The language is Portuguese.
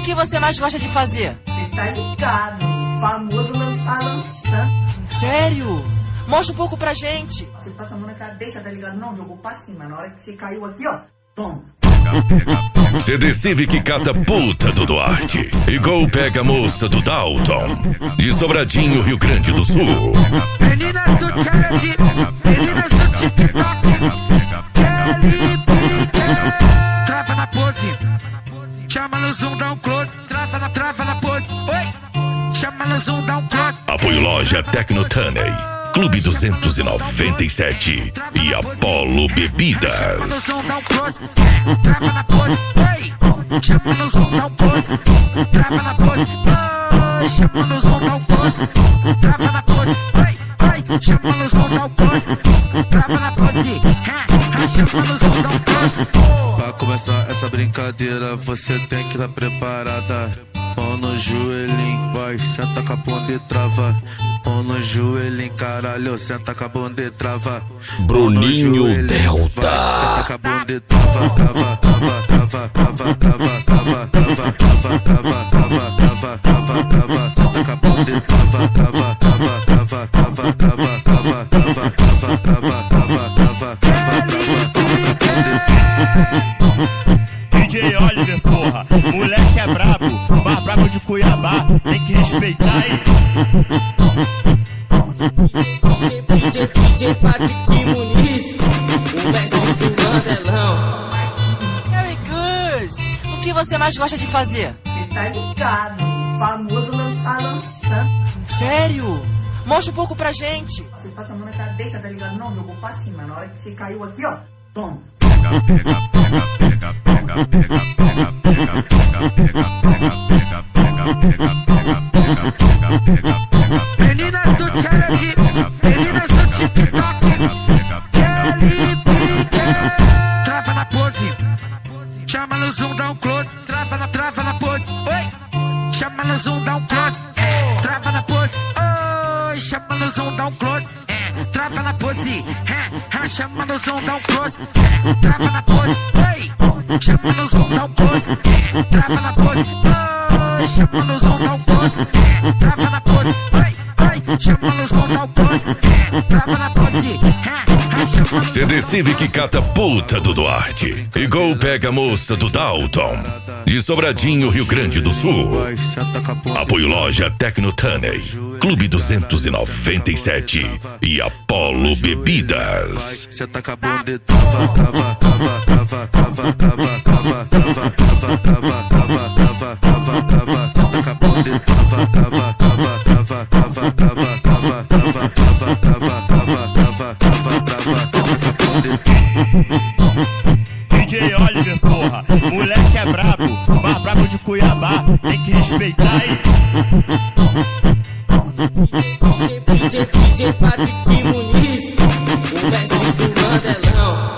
que você mais gosta de fazer? Você tá ligado, o famoso lançar. Sério? Mostra um pouco pra gente. Você passa a mão na cabeça, tá ligado? Não, jogou pra cima. Na hora que você caiu aqui, ó, toma. CD Civic catapulta do Duarte e Gol pega a moça do Dalton, de Sobradinho, Rio Grande do Sul. Meninas do challenge, meninas do TikTok, Kelly Pique. Trava na pose, chama no zoom, dá um close. Trava na pose, oi. Chama no zoom, dá um close. Apoio Loja Tecnotaney, Clube 297 e Apollo Bebidas. Trava na pose, oi. Chama no zoom, dá um close. Trava na pose, oi. Chama no zoom, dá um close. Trava na pose, oi. Chama no zoom, dá um close. Trava na pose, chama no zoom, dá um close. Pra começar essa brincadeira, você tem que estar preparada. Mão no joelhinho, vai, senta com a bunda e trava. Mão no joelhinho, caralho, senta com a bunda e trava. Bruninho Delta. Senta com a bunda e trava, trava, trava, trava, trava, trava, trava, trava, trava, trava, trava, trava, trava, trava. Senta com a bunda e trava, trava, trava, trava, trava, trava, trava, trava, trava, trava, trava, trava, trava. DJ Oliver, porra, moleque é brabo, mais brabo de Cuiabá, tem que respeitar aí. DJ Patrick Muniz, o mestre do Mandelão. Very good! O que você mais gosta de fazer? Você tá ligado, o famoso lançar. Sério? Mostra um pouco pra gente. Você passa a mão na cabeça, tá ligado? Não, jogou pra cima. Na hora que você caiu aqui, ó, toma. Meninas do challenge, meninas do TikTok, Kelly Pique. Trava na pose, chama no zoom, dá um close. Trava na pose, oi. Chama no zoom, dá um close. Trava na pose, oi. Chama no zoom, dá um close. Trava na pose, chama no zoom, dá um close. Trava na pose, oi. Chama no zoom, dá um close. Trava na pose, oi. Chama no zoom, dá um close. Trava na pose, oi. Chama no zoom, dá um close. Trava na pose, CD Civic catapulta do Duarte e Gol pega a moça do Dalton, de Sobradinho, Rio Grande do Sul. Apoio Loja Tecnotaney, Clube 297 e Apollo Bebidas. Senta com a bunda e trava, trava, trava, trava, trava, trava, trava, trava, trava, trava, trava, trava, trava, trava. Senta com a bunda e trava, trava, trava, trava, trava, trava, trava, trava, trava, trava, trava, trava, trava, DJ Oliver, porra, moleque é brabo, mais brabo de Cuiabá, tem que respeitar aí. DJ Patrick Muniz, o mestre do Mandelão.